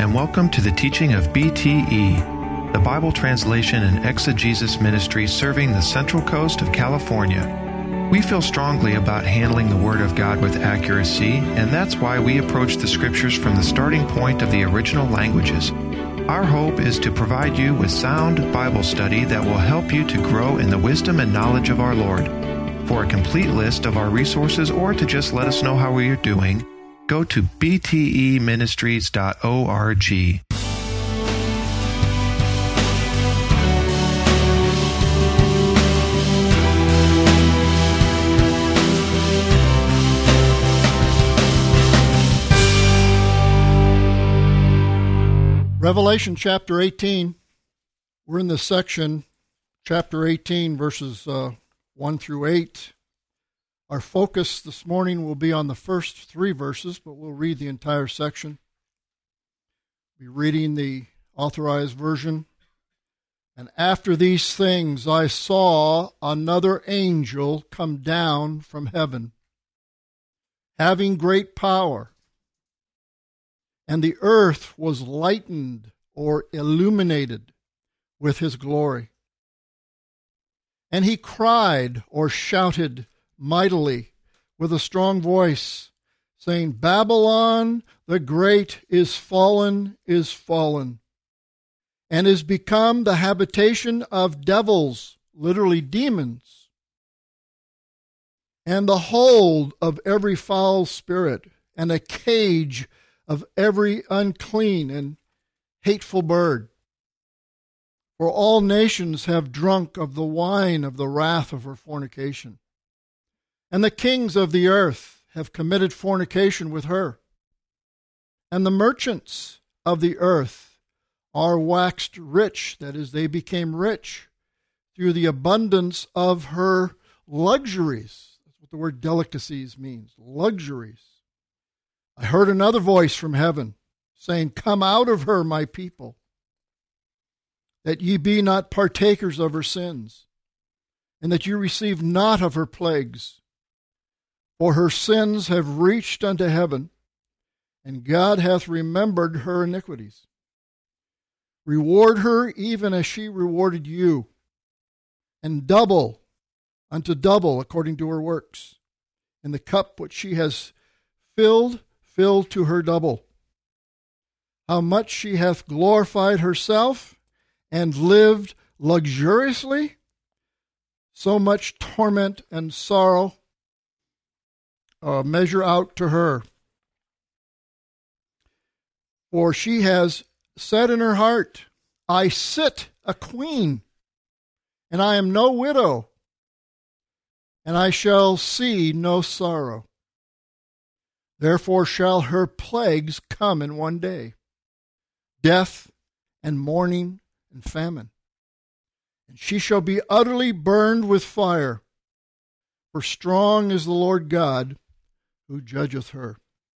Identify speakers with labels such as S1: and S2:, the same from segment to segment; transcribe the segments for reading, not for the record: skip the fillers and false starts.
S1: and welcome to the teaching of BTE, the Bible Translation and Exegesis Ministry serving the Central Coast of California. We feel strongly about handling the Word of God with accuracy, and that's why we approach the Scriptures from the starting point of the original languages. Our hope is to provide you with sound Bible study that will help you to grow in the wisdom and knowledge of our Lord. For a complete list of our resources or to just let us know how we are doing, go to bteministries.org.
S2: Revelation chapter 18, we're in this section, chapter 18, verses 1 through 8. Our focus this morning will be on the first three verses, but we'll read the entire section. We'll be reading the Authorized Version. And after these things I saw another angel come down from heaven, having great power. And the earth was lightened or illuminated with his glory. And he cried or shouted mightily with a strong voice, saying, Babylon the great is fallen, and is become the habitation of devils, literally demons, and the hold of every foul spirit, and a cage of every unclean and hateful bird. For all nations have drunk of the wine of the wrath of her fornication. And the kings of the earth have committed fornication with her. And the merchants of the earth are waxed rich, that is, they became rich, through the abundance of her luxuries. That's what the word delicacies means, luxuries. I heard another voice from heaven, saying, Come out of her, my people, that ye be not partakers of her sins, and that ye receive not of her plagues. For her sins have reached unto heaven, and God hath remembered her iniquities. Reward her even as she rewarded you, and double unto double according to her works. And the cup which she has filled to her double. How much she hath glorified herself, and lived luxuriously, so much torment and sorrow measure out to her. For she has said in her heart, I sit a queen, and I am no widow, and I shall see no sorrow. Therefore shall her plagues come in one day, death and mourning and famine. And she shall be utterly burned with fire, for strong is the Lord God who judgeth her.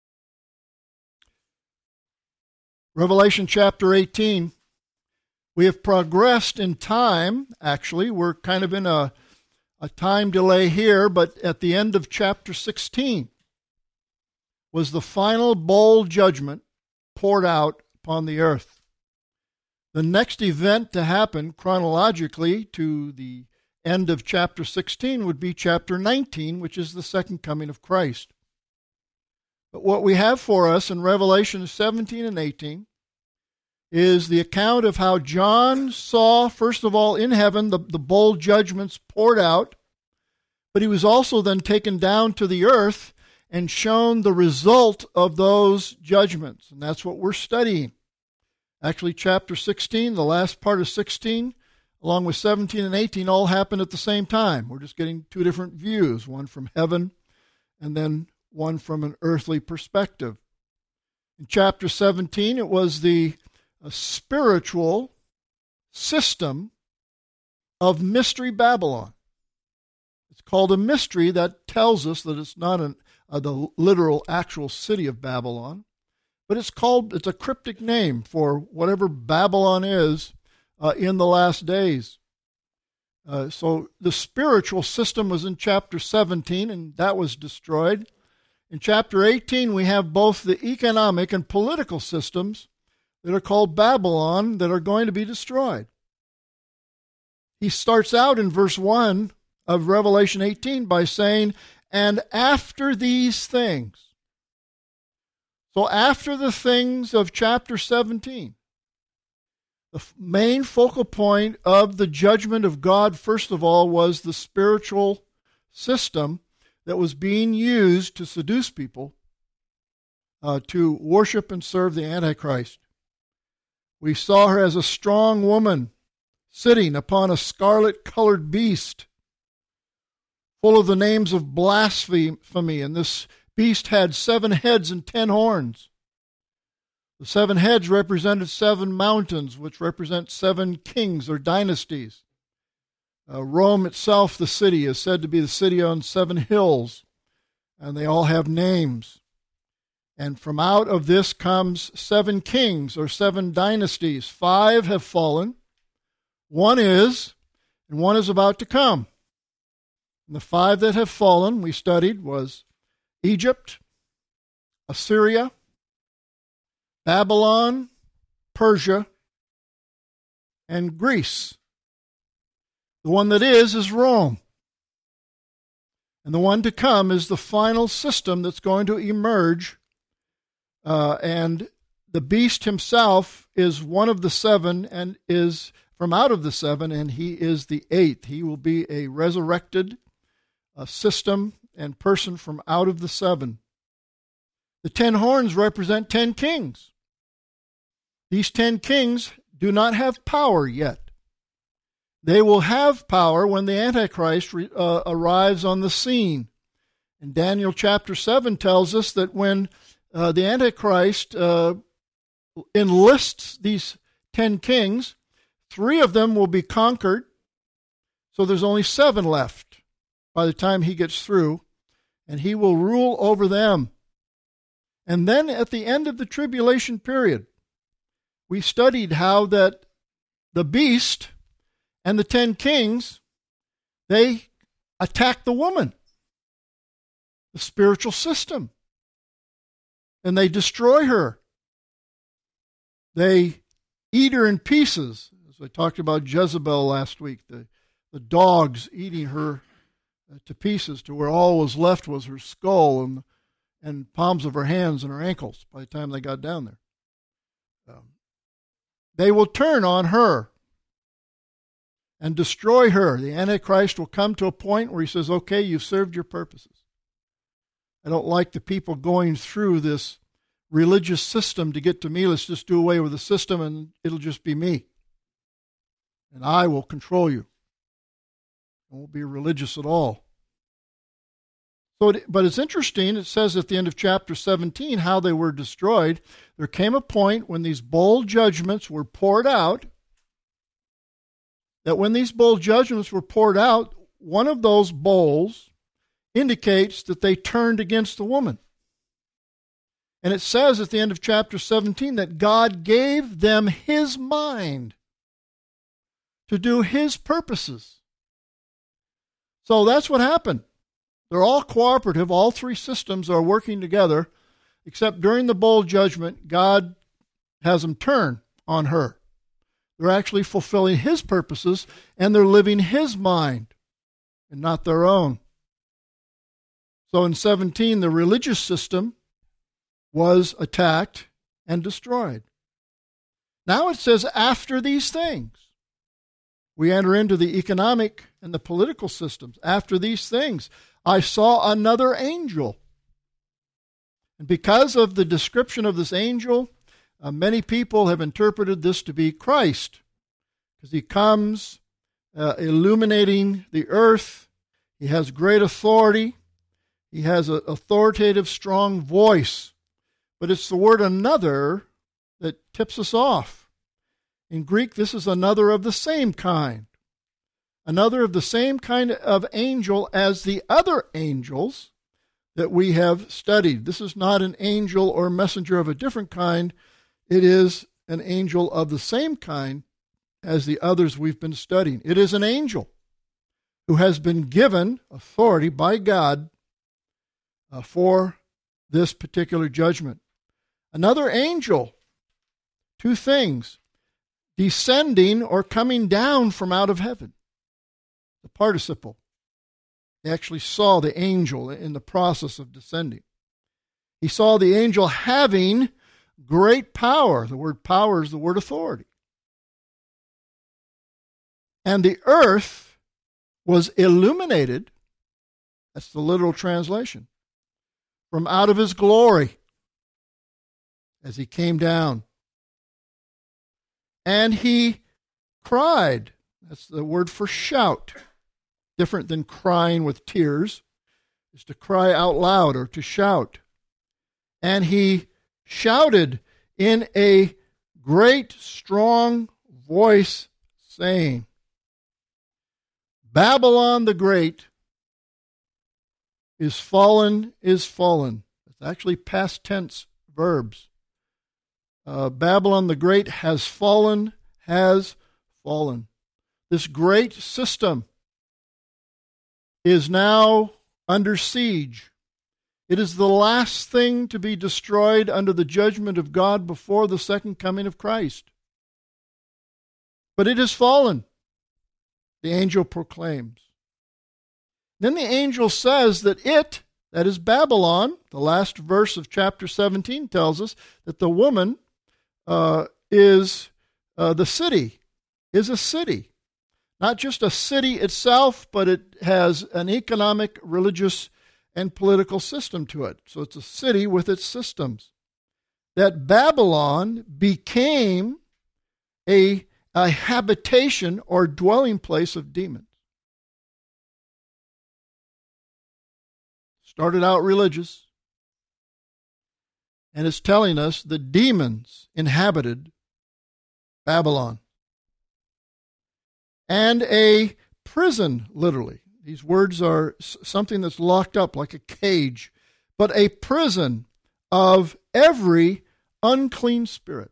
S2: Revelation chapter 18. We have progressed in time, actually. We're kind of in a time delay here, but at the end of chapter 16 was the final bowl judgment poured out upon the earth. The next event to happen chronologically to the end of chapter 16 would be chapter 19, which is the second coming of Christ. But what we have for us in Revelation 17 and 18 is the account of how John saw, first of all, in heaven, the bowl judgments poured out, but he was also then taken down to the earth and shown the result of those judgments. And that's what we're studying. Actually, chapter 16, the last part of 16, along with 17 and 18, all happened at the same time. We're just getting two different views, one from heaven and then one from an earthly perspective. In chapter 17, it was the spiritual system of Mystery Babylon. It's called a mystery. That tells us that it's not the literal actual city of Babylon, but it's a cryptic name for whatever Babylon is in the last days. So the spiritual system was in chapter 17, and that was destroyed. In chapter 18, we have both the economic and political systems that are called Babylon that are going to be destroyed. He starts out in verse 1 of Revelation 18 by saying, and after these things. So after the things of chapter 17, the main focal point of the judgment of God, first of all, was the spiritual system that was being used to seduce people to worship and serve the Antichrist. We saw her as a strong woman sitting upon a scarlet-colored beast full of the names of blasphemy, and this beast had 7 heads and 10 horns. The 7 heads represented 7 mountains, which represent 7 kings or dynasties. Rome itself, the city, is said to be the city on 7 hills, and they all have names. And from out of this comes 7 kings or 7 dynasties. 5 have fallen, 1 is, and 1 is about to come. And the 5 that have fallen, we studied, was Egypt, Assyria, Babylon, Persia, and Greece. The one that is Rome. And the one to come is the final system that's going to emerge. And the beast himself is one of the 7 and is from out of the 7, and he is the 8th. He will be a resurrected system and person from out of the 7. The 10 horns represent 10 kings. These 10 kings do not have power yet. They will have power when the Antichrist arrives on the scene. And Daniel chapter 7 tells us that when the Antichrist enlists these 10 kings, 3 of them will be conquered, so there's only 7 left by the time he gets through, and he will rule over them. And then at the end of the tribulation period, we studied how that the beast and the 10 kings, they attack the woman, the spiritual system, and they destroy her. They eat her in pieces. As I talked about Jezebel last week, the dogs eating her to pieces to where all was left was her skull and palms of her hands and her ankles by the time they got down there. They will turn on her and destroy her. The Antichrist will come to a point where he says, okay, you've served your purposes. I don't like the people going through this religious system to get to me. Let's just do away with the system and it'll just be me. And I will control you. I won't be religious at all. But it's interesting, it says at the end of chapter 17 how they were destroyed. There came a point when these bowl judgments were poured out, that when these bowl judgments were poured out, one of those bowls indicates that they turned against the woman. And it says at the end of chapter 17 that God gave them his mind to do his purposes. So that's what happened. They're all cooperative. All 3 systems are working together, except during the bowl judgment, God has them turn on her. They're actually fulfilling his purposes, and they're living his mind and not their own. So in 17, the religious system was attacked and destroyed. Now it says, after these things, we enter into the economic and the political systems. After these things, I saw another angel. And because of the description of this angel, many people have interpreted this to be Christ, because he comes illuminating the earth. He has great authority. He has an authoritative, strong voice. But it's the word another that tips us off. In Greek, this is another of the same kind. Another of the same kind of angel as the other angels that we have studied. This is not an angel or messenger of a different kind. It is an angel of the same kind as the others we've been studying. It is an angel who has been given authority by God for this particular judgment. Another angel two things: descending or coming down from out of heaven. The participle. He actually saw the angel in the process of descending. He saw the angel having great power. The word power is the word authority. And the earth was illuminated, that's the literal translation, from out of his glory as he came down. And he cried. That's the word for shout. Different than crying with tears. Is to cry out loud or to shout. And he shouted in a great, strong voice, saying, Babylon the Great is fallen, is fallen. It's actually past tense verbs. Babylon the Great has fallen, has fallen. This great system is now under siege. It is the last thing to be destroyed under the judgment of God before the second coming of Christ. But it has fallen, the angel proclaims. Then the angel says that it, that is Babylon, the last verse of chapter 17 tells us that the woman is the city, is a city. Not just a city itself, but it has an economic, religious, and political system to it. So it's a city with its systems. That Babylon became a habitation or dwelling place of demons. Started out religious, and it's telling us the demons inhabited Babylon. And a prison, literally. These words are something that's locked up like a cage, but a prison of every unclean spirit.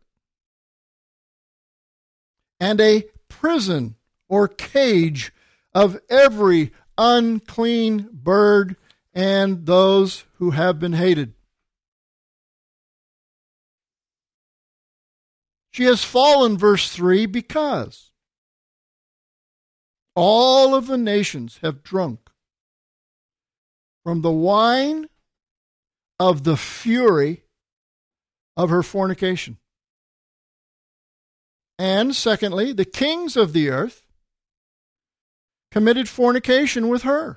S2: And a prison or cage of every unclean bird and those who have been hated. She has fallen, verse 3, because all of the nations have drunk from the wine of the fury of her fornication. And secondly, the kings of the earth committed fornication with her.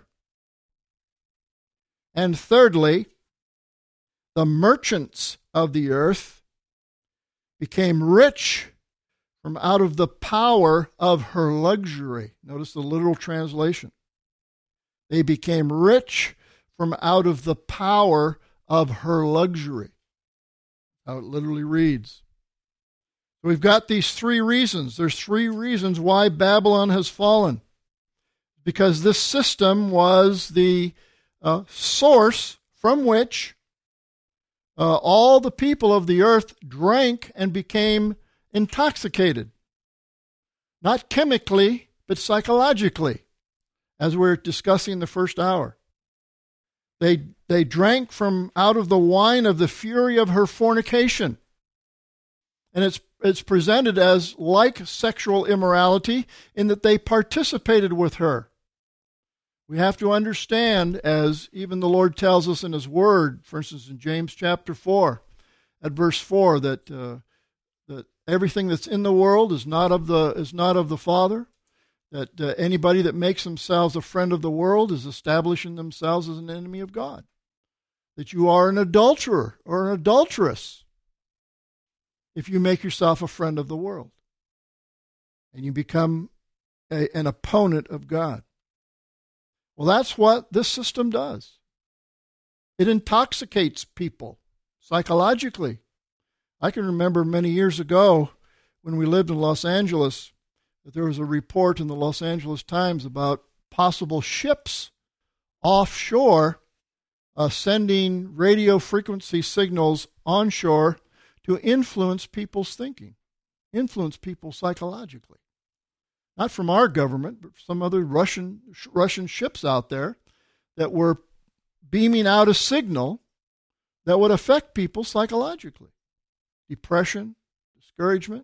S2: And thirdly, the merchants of the earth became rich from out of the power of her luxury. Notice the literal translation. They became rich from out of the power of her luxury. How it literally reads. So we've got these three reasons. There's three reasons why Babylon has fallen. Because this system was the source from which all the people of the earth drank and became intoxicated. Not chemically, but psychologically, as we were discussing the first hour. They drank from out of the wine of the fury of her fornication. And it's presented as like sexual immorality in that they participated with her. We have to understand, as even the Lord tells us in His Word, for instance in James chapter 4, at verse 4, that everything that's in the world is not of the Father, that anybody that makes themselves a friend of the world is establishing themselves as an enemy of God, that you are an adulterer or an adulteress if you make yourself a friend of the world and you become an opponent of God. Well, that's what this system does. It intoxicates people psychologically. I can remember many years ago when we lived in Los Angeles that there was a report in the Los Angeles Times about possible ships offshore sending radio frequency signals onshore to influence people's thinking, influence people psychologically. Not from our government, but some other Russian ships out there that were beaming out a signal that would affect people psychologically. Depression, discouragement.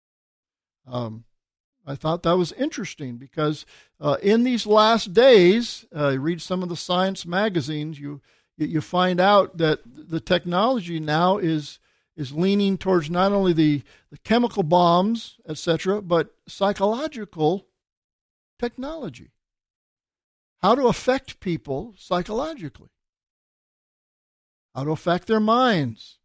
S2: I thought that was interesting because in these last days, read some of the science magazines, you find out that the technology now is leaning towards not only the chemical bombs, etc., but psychological technology. How to affect people psychologically. How to affect their minds.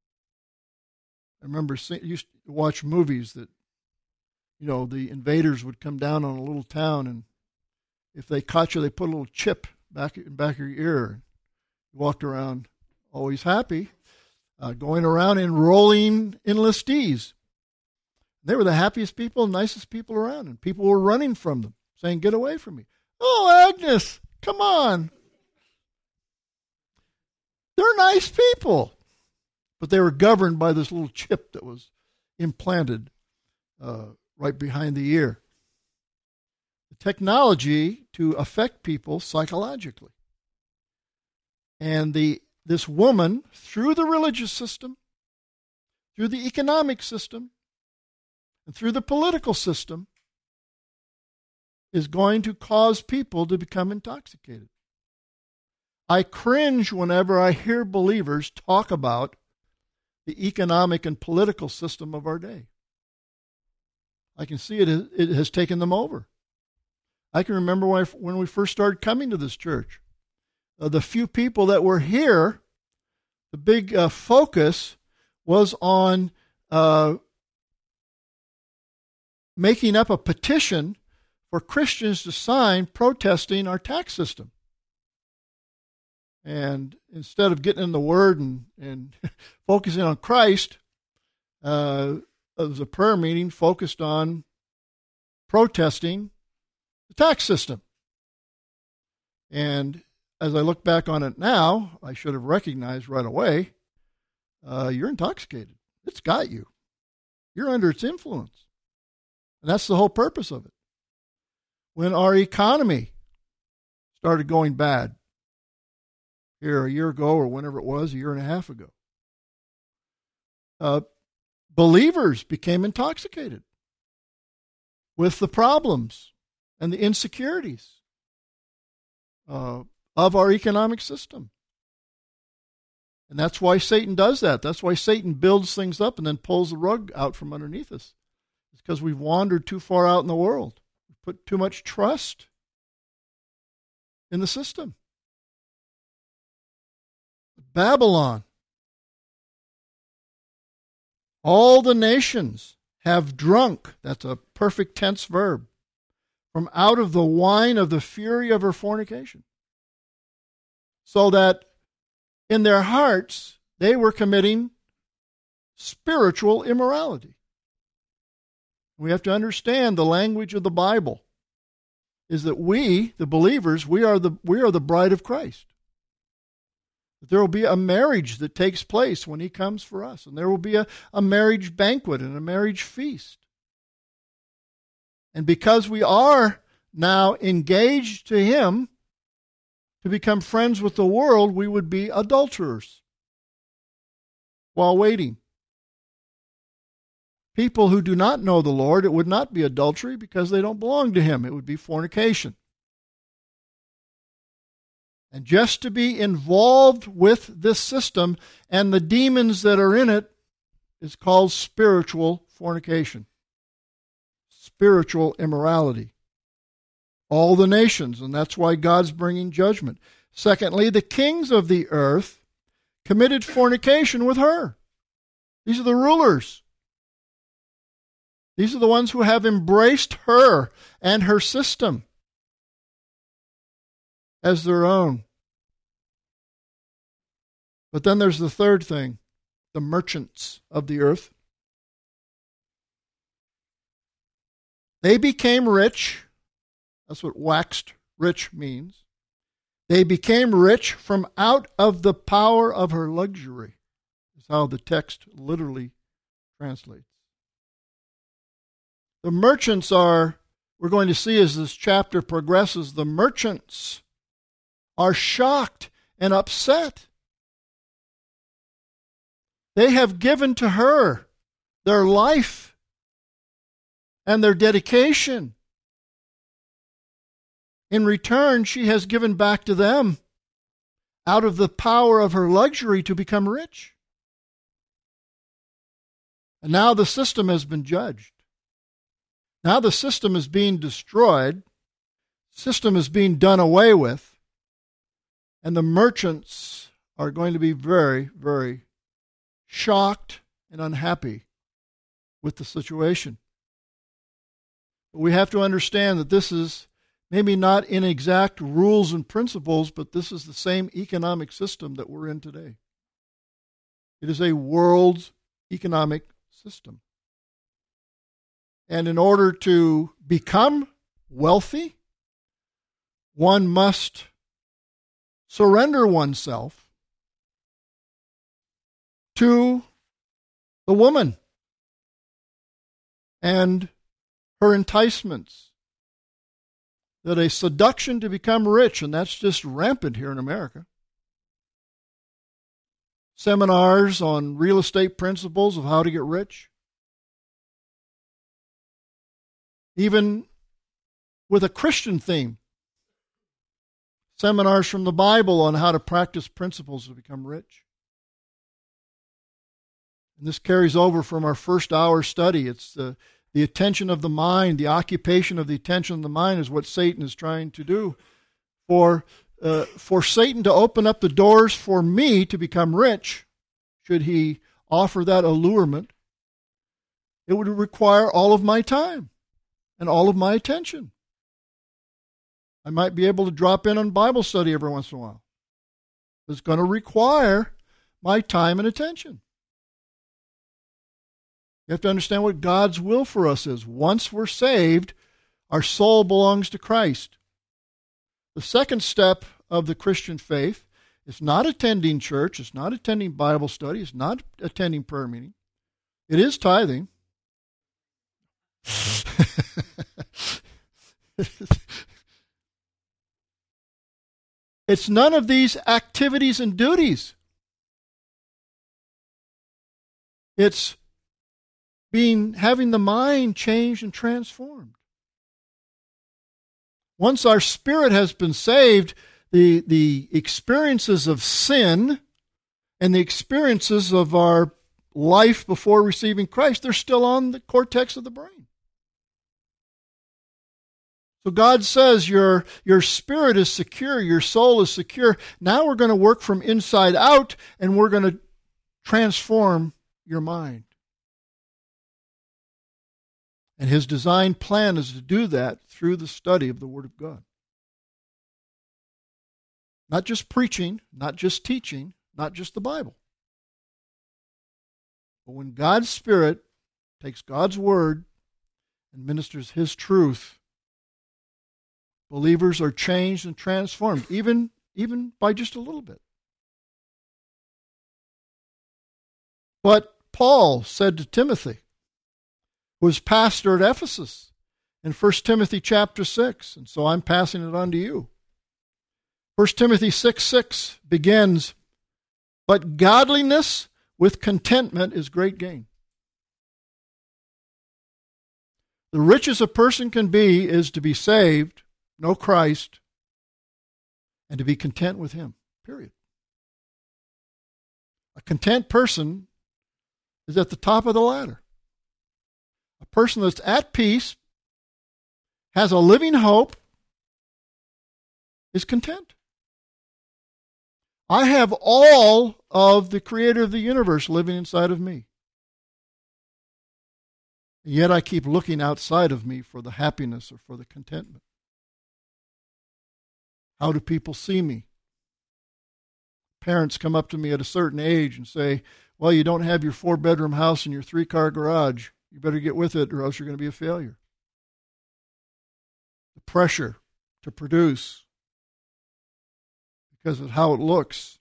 S2: I remember used to watch movies that, the invaders would come down on a little town, and if they caught you, they put a little chip back in the back of your ear. You walked around always happy, going around enrolling enlistees. They were the happiest people, nicest people around, and people were running from them, saying, "Get away from me." "Oh, Agnes, come on." They're nice people. But they were governed by this little chip that was implanted right behind the ear. The technology to affect people psychologically. And this woman, through the religious system, through the economic system, and through the political system, is going to cause people to become intoxicated. I cringe whenever I hear believers talk about the economic and political system of our day. I can see it has taken them over. I can remember when we first started coming to this church. The few people that were here, the big focus was on making up a petition for Christians to sign protesting our tax system. And instead of getting in the Word and focusing on Christ, it was a prayer meeting focused on protesting the tax system. And as I look back on it now, I should have recognized right away, you're intoxicated. It's got you. You're under its influence. And that's the whole purpose of it. When our economy started going bad, here a year ago or whenever it was, a year and a half ago, believers became intoxicated with the problems and the insecurities of our economic system. And that's why Satan does that. That's why Satan builds things up and then pulls the rug out from underneath us. It's because we've wandered too far out in the world. We've put too much trust in the system. Babylon. All the nations have drunk, that's a perfect tense verb, from out of the wine of the fury of her fornication. So that in their hearts, they were committing spiritual immorality. We have to understand the language of the Bible is that we, the believers, we are the bride of Christ. There will be a marriage that takes place when he comes for us. And there will be a marriage banquet and a marriage feast. And because we are now engaged to him to become friends with the world, we would be adulterers while waiting. People who do not know the Lord, it would not be adultery because they don't belong to him. It would be fornication. And just to be involved with this system and the demons that are in it is called spiritual fornication, spiritual immorality. All the nations, and that's why God's bringing judgment. Secondly, the kings of the earth committed fornication with her. These are the rulers. These are the ones who have embraced her and her system as their own. But then there's the third thing, the merchants of the earth. They became rich. That's what waxed rich means. They became rich from out of the power of her luxury, is how the text literally translates. The merchants we're going to see as this chapter progresses, the merchants are shocked and upset. They have given to her their life and their dedication. In return, she has given back to them out of the power of her luxury to become rich. And now the system has been judged. Now the system is being destroyed. System is being done away with. And the merchants are going to be very, very shocked and unhappy with the situation. But we have to understand that this is maybe not in exact rules and principles, but this is the same economic system that we're in today. It is a world economic system. And in order to become wealthy, one must surrender oneself to the woman and her enticements. That a seduction to become rich, and that's just rampant here in America. Seminars on real estate principles of how to get rich. Even with a Christian theme. Seminars from the Bible on how to practice principles to become rich. And this carries over from our first hour study. It's the attention of the mind, the occupation of the attention of the mind is what Satan is trying to do. For Satan to open up the doors for me to become rich, should he offer that allurement, it would require all of my time and all of my attention. I might be able to drop in on Bible study every once in a while. It's going to require my time and attention. You have to understand what God's will for us is. Once we're saved, our soul belongs to Christ. The second step of the Christian faith is not attending church, it's not attending Bible study, it's not attending prayer meeting. It is tithing. It's none of these activities and duties. It's having the mind changed and transformed. Once our spirit has been saved, the experiences of sin and the experiences of our life before receiving Christ, they're still on the cortex of the brain. So God says your spirit is secure, your soul is secure. Now we're going to work from inside out, and we're going to transform your mind. And his design plan is to do that through the study of the Word of God. Not just preaching, not just teaching, not just the Bible. But when God's Spirit takes God's Word and ministers his truth, believers are changed and transformed, even by just a little bit. But Paul said to Timothy, who was pastor at Ephesus, in 1 Timothy chapter 6, and so I'm passing it on to you. 1 Timothy 6:6 begins, "But godliness with contentment is great gain." The richest a person can be is to be saved, know Christ, and to be content with him, period. A content person is at the top of the ladder. A person that's at peace, has a living hope, is content. I have all of the Creator of the universe living inside of me. And yet I keep looking outside of me for the happiness or for the contentment. How do people see me? Parents come up to me at a certain age and say, "Well, you don't have your 4-bedroom house and your 3-car garage. You better get with it or else you're going to be a failure." The pressure to produce because of how it looks.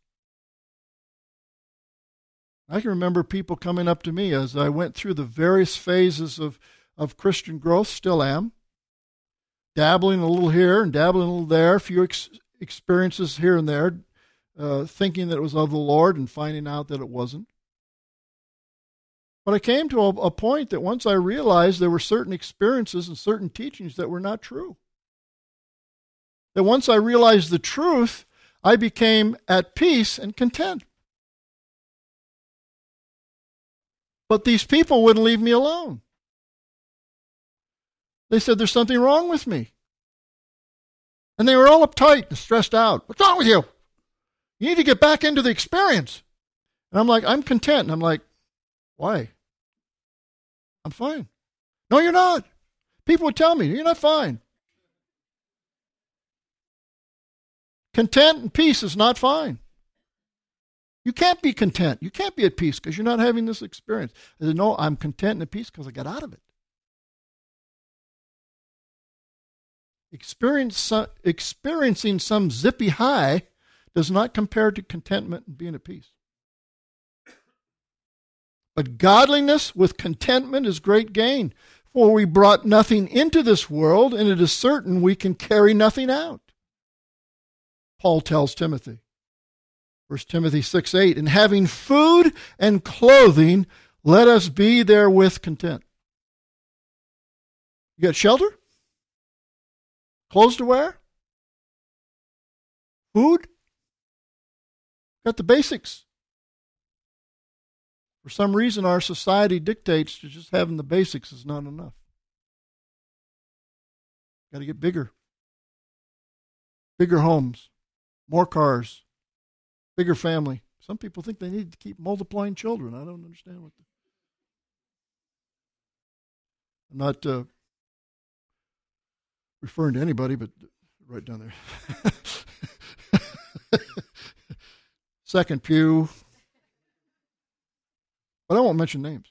S2: I can remember people coming up to me as I went through the various phases of Christian growth, still am, dabbling a little here and dabbling a little there, a few experiences here and there, thinking that it was of the Lord and finding out that it wasn't. But I came to a point that once I realized there were certain experiences and certain teachings that were not true. That once I realized the truth, I became at peace and content. But these people wouldn't leave me alone. They said, there's something wrong with me. And they were all uptight and stressed out. What's wrong with you? You need to get back into the experience. And I'm like, I'm content. And I'm like, why? I'm fine. No, you're not. People would tell me, you're not fine. Content and peace is not fine. You can't be content. You can't be at peace because you're not having this experience. I said, no, I'm content and at peace because I got out of it. Experiencing some zippy high does not compare to contentment and being at peace. But godliness with contentment is great gain, for we brought nothing into this world, and it is certain we can carry nothing out. Paul tells Timothy, 1 Timothy 6:8, and having food and clothing, let us be therewith content. You got shelter? Clothes to wear? Food? Got the basics. For some reason, our society dictates that just having the basics is not enough. Got to get bigger. Bigger homes, more cars, bigger family. Some people think they need to keep multiplying children. I don't understand what. I'm not referring to anybody, but right down there. Second pew. But I won't mention names.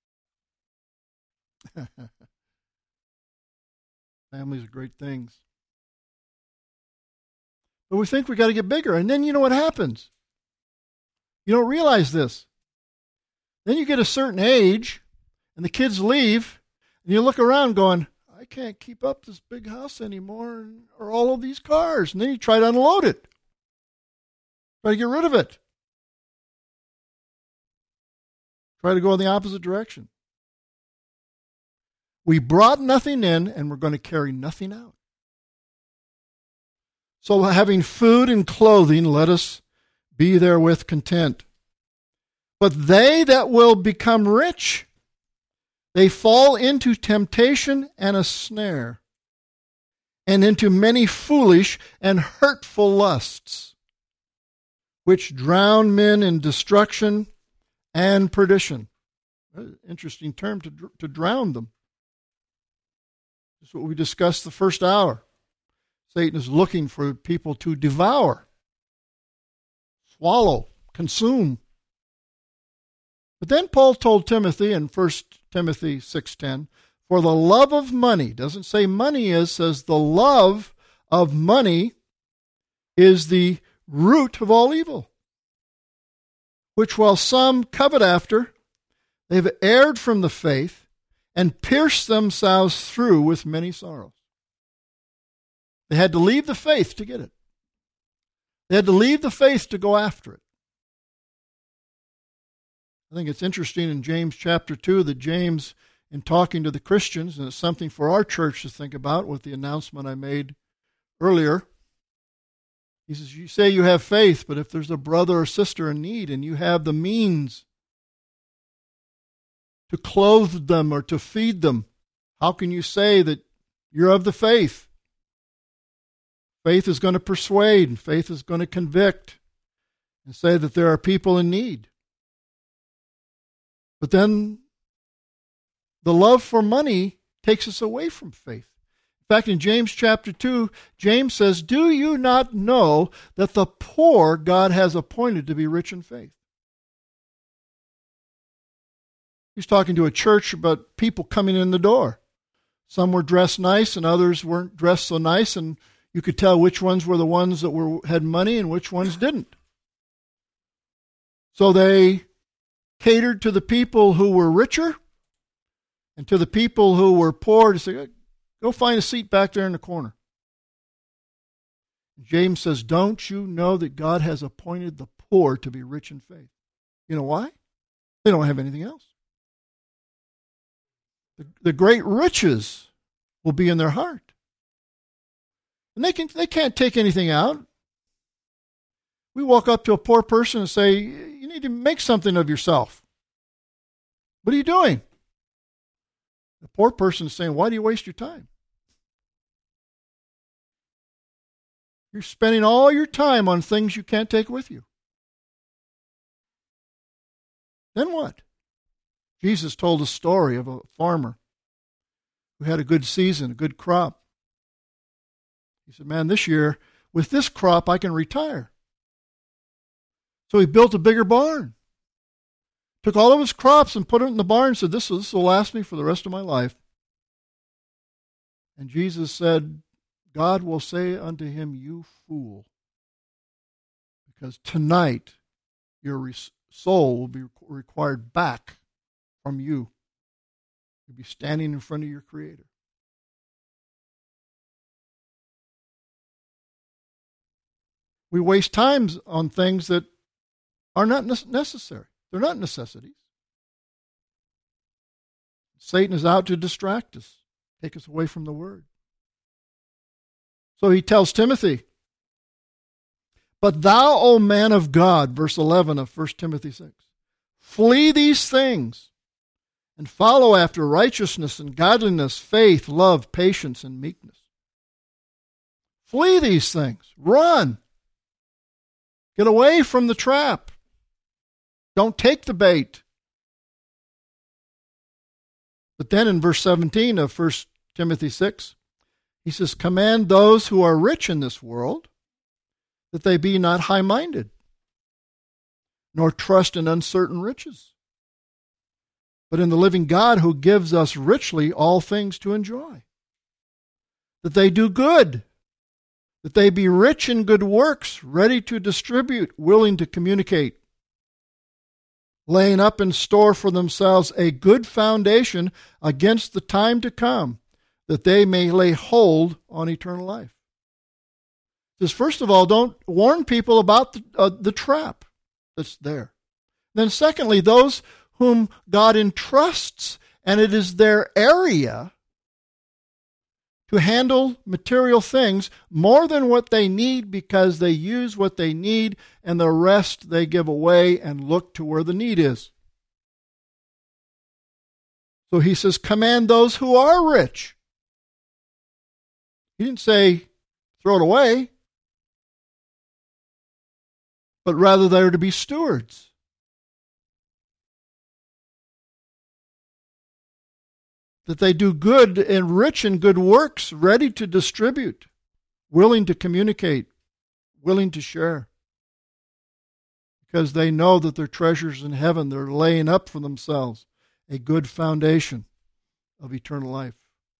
S2: Families are great things. But we think we got to get bigger. And then you know what happens? You don't realize this. Then you get a certain age, and the kids leave, and you look around going, I can't keep up this big house anymore, or all of these cars. And then you try to unload it. Try to get rid of it. Try to go in the opposite direction. We brought nothing in, and we're going to carry nothing out. So having food and clothing, let us be therewith content. But they that will become rich, they fall into temptation and a snare, and into many foolish and hurtful lusts, which drown men in destruction and perdition. Interesting term to drown them. That's what we discussed the first hour. Satan is looking for people to devour, swallow, consume. But then Paul told Timothy in 1 Timothy 6:10, for the love of money, doesn't say money is, says the love of money is the root of all evil, which while some covet after, they've erred from the faith and pierced themselves through with many sorrows. They had to leave the faith to get it. They had to leave the faith to go after it. I think it's interesting in James chapter 2 that James, in talking to the Christians, and it's something for our church to think about with the announcement I made earlier, he says, you say you have faith, but if there's a brother or sister in need and you have the means to clothe them or to feed them, how can you say that you're of the faith? Faith is going to persuade, and faith is going to convict and say that there are people in need. But then the love for money takes us away from faith. In fact, in James chapter 2, James says, do you not know that the poor God has appointed to be rich in faith? He's talking to a church about people coming in the door. Some were dressed nice and others weren't dressed so nice, and you could tell which ones were the ones that had money and which ones didn't. So they catered to the people who were richer and to the people who were poor to say, go find a seat back there in the corner. James says, don't you know that God has appointed the poor to be rich in faith? You know why? They don't have anything else. The great riches will be in their heart. And they can't take anything out. We walk up to a poor person and say, you need to make something of yourself. What are you doing? The poor person is saying, why do you waste your time? You're spending all your time on things you can't take with you. Then what? Jesus told a story of a farmer who had a good season, a good crop. He said, man, this year, with this crop, I can retire. So he built a bigger barn. Took all of his crops and put it in the barn and said, this will last me for the rest of my life. And Jesus said, God will say unto him, you fool, because tonight your soul will be required back from you. You'll be standing in front of your Creator. We waste times on things that are not necessary. They're not necessities. Satan is out to distract us, take us away from the Word. So he tells Timothy, but thou, O man of God, verse 11 of 1 Timothy 6, flee these things and follow after righteousness and godliness, faith, love, patience, and meekness. Flee these things. Run. Get away from the trap. Don't take the bait. But then in verse 17 of 1 Timothy 6, he says, command those who are rich in this world that they be not high-minded, nor trust in uncertain riches, but in the living God who gives us richly all things to enjoy. That they do good, that they be rich in good works, ready to distribute, willing to communicate, laying up in store for themselves a good foundation against the time to come, that they may lay hold on eternal life. It says, first of all, don't warn people about the trap that's there. Then secondly, those whom God entrusts, and it is their area to handle material things more than what they need, because they use what they need and the rest they give away and look to where the need is. So he says, command those who are rich. He didn't say throw it away, but rather they're to be stewards. That they do good and rich in good works, ready to distribute, willing to communicate, willing to share. Because they know that their treasures in heaven, they're laying up for themselves a good foundation of eternal life.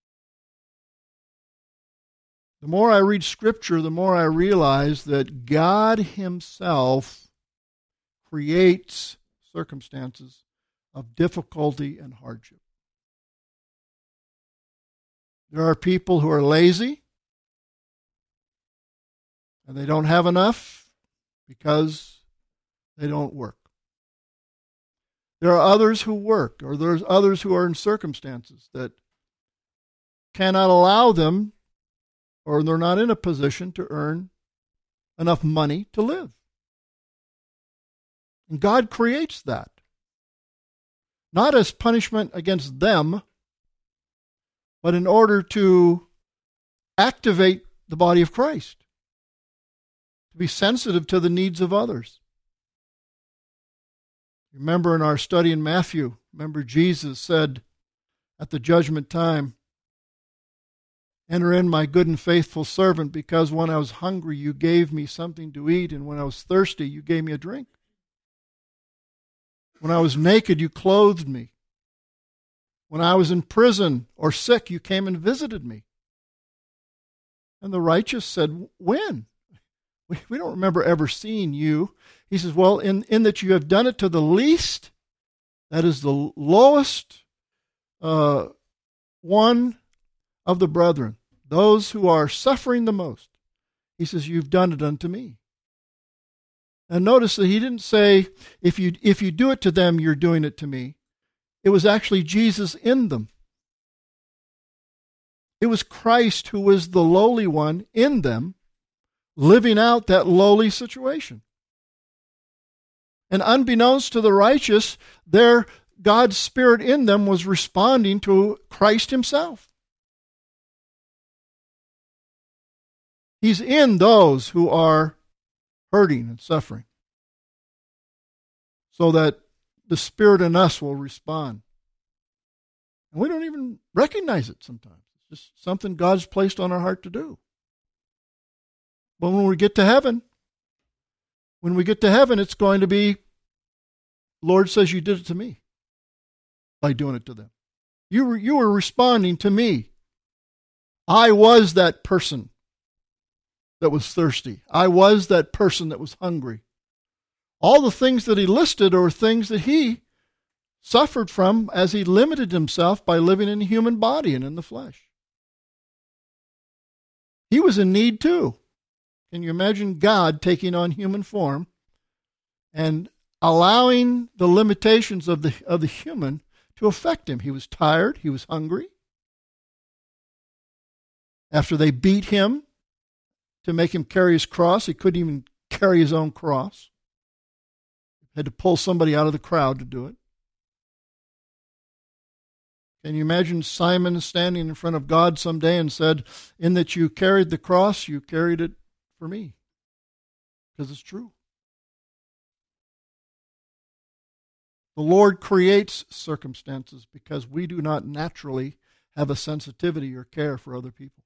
S2: The more I read Scripture, the more I realize that God Himself creates circumstances of difficulty and hardship. There are people who are lazy, and they don't have enough because they don't work. There are others who work, or there's others who are in circumstances that cannot allow them, or they're not in a position to earn enough money to live. And God creates that. Not as punishment against them, but in order to activate the body of Christ, to be sensitive to the needs of others. Remember in our study in Matthew, Jesus said at the judgment time, enter in, my good and faithful servant, because when I was hungry, you gave me something to eat, and when I was thirsty, you gave me a drink. When I was naked, you clothed me. When I was in prison or sick, you came and visited me. And the righteous said, when? We don't remember ever seeing you. He says, well, in that you have done it to the least, that is the lowest one of the brethren, those who are suffering the most. He says, you've done it unto me. And notice that he didn't say, if you do it to them, you're doing it to me. It was actually Jesus in them. It was Christ who was the lowly one in them, living out that lowly situation. And unbeknownst to the righteous, God's Spirit in them was responding to Christ himself. He's in those who are hurting and suffering, so that the Spirit in us will respond. And we don't even recognize it sometimes. It's just something God's placed on our heart to do. But when we get to heaven, it's going to be, Lord says you did it to me by doing it to them. You were responding to me. I was that person that was thirsty. I was that person that was hungry. All the things that he listed are things that he suffered from as he limited himself by living in a human body and in the flesh. He was in need too. Can you imagine God taking on human form and allowing the limitations of the human to affect him? He was tired. He was hungry. After they beat him to make him carry his cross, he couldn't even carry his own cross. Had to pull somebody out of the crowd to do it. Can you imagine Simon standing in front of God someday and said, in that you carried the cross, you carried it for me? Because it's true. The Lord creates circumstances because we do not naturally have a sensitivity or care for other people.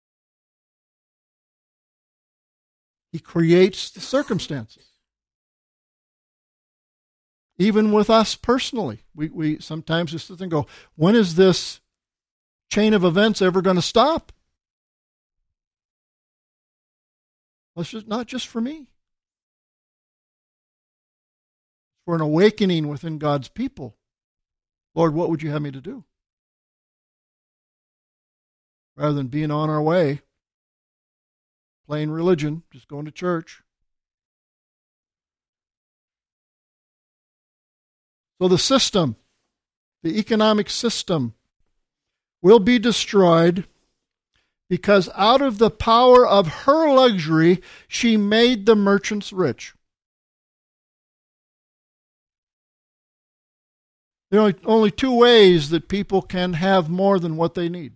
S2: He creates the circumstances. Even with us personally, we sometimes just sit and go, when is this chain of events ever going to stop? Well, it's just not just for me. For an awakening within God's people. Lord, what would you have me to do? Rather than being on our way, playing religion, just going to church. So the system, the economic system, will be destroyed because out of the power of her luxury, she made the merchants rich. There are only two ways that people can have more than what they need.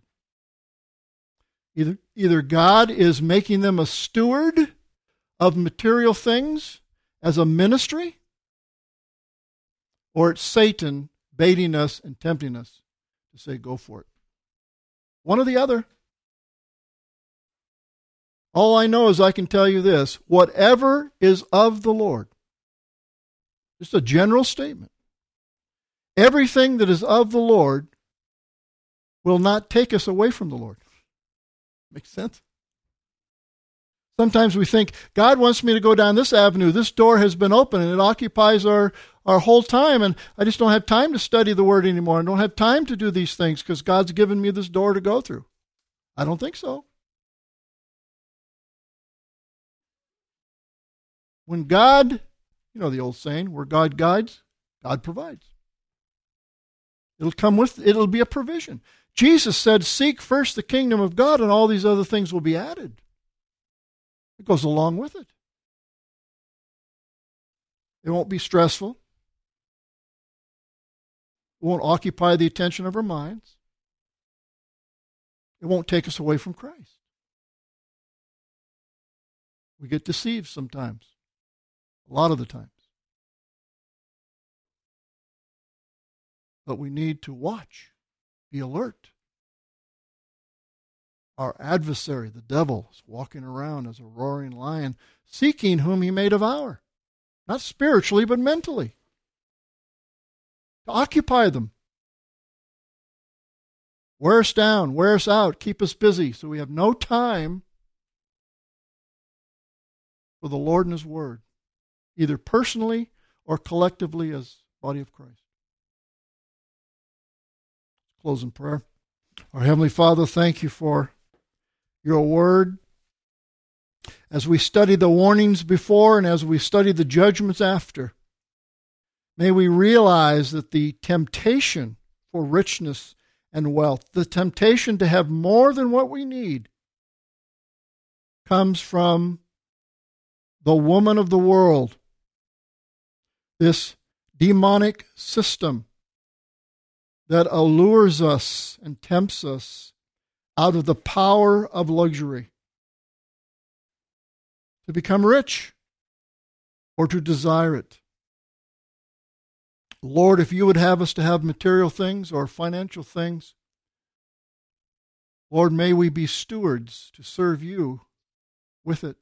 S2: Either God is making them a steward of material things as a ministry, or it's Satan baiting us and tempting us to say, go for it. One or the other. All I know is I can tell you this, whatever is of the Lord, just a general statement, everything that is of the Lord will not take us away from the Lord. Makes sense? Sometimes we think, God wants me to go down this avenue. This door has been open and it occupies our whole time, and I just don't have time to study the Word anymore. I don't have time to do these things because God's given me this door to go through. I don't think so. When God, you know the old saying, where God guides, God provides. It'll be a provision. Jesus said, seek first the kingdom of God and all these other things will be added. It goes along with it. It won't be stressful. It won't occupy the attention of our minds. It won't take us away from Christ. We get deceived sometimes. A lot of the times. But we need to watch. Be alert. Our adversary, the devil, is walking around as a roaring lion, seeking whom he may devour. Not spiritually, but mentally. To occupy them. Wear us down, wear us out, keep us busy, so we have no time for the Lord and His Word, either personally or collectively as body of Christ. Close in prayer. Our Heavenly Father, thank you for your Word. As we study the warnings before and as we study the judgments after, may we realize that the temptation for richness and wealth. The temptation to have more than what we need comes from the woman of the world, this demonic system that allures us and tempts us out of the power of luxury to become rich or to desire it. Lord, if you would have us to have material things or financial things, Lord, may we be stewards to serve you with it.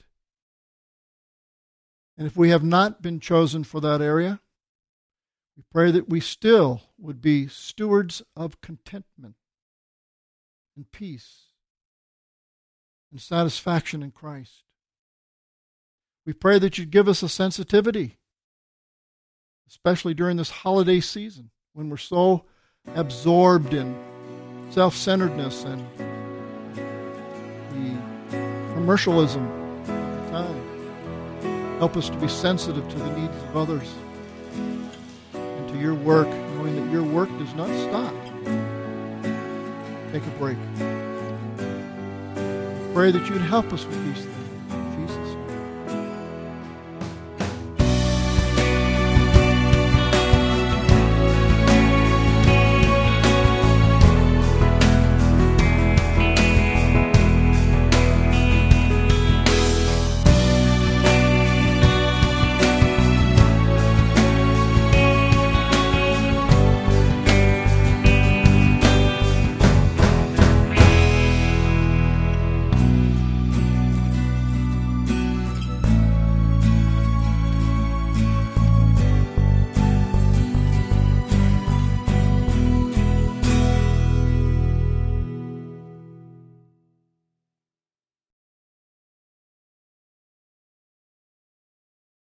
S2: And if we have not been chosen for that area, we pray that we still would be stewards of contentment and peace and satisfaction in Christ. We pray that you'd give us a sensitivity, especially during this holiday season when we're so absorbed in self-centeredness and the commercialism of the time. Help us to be sensitive to the needs of others and to your work, knowing that your work does not stop. Take a break. Pray that you'd help us with these things.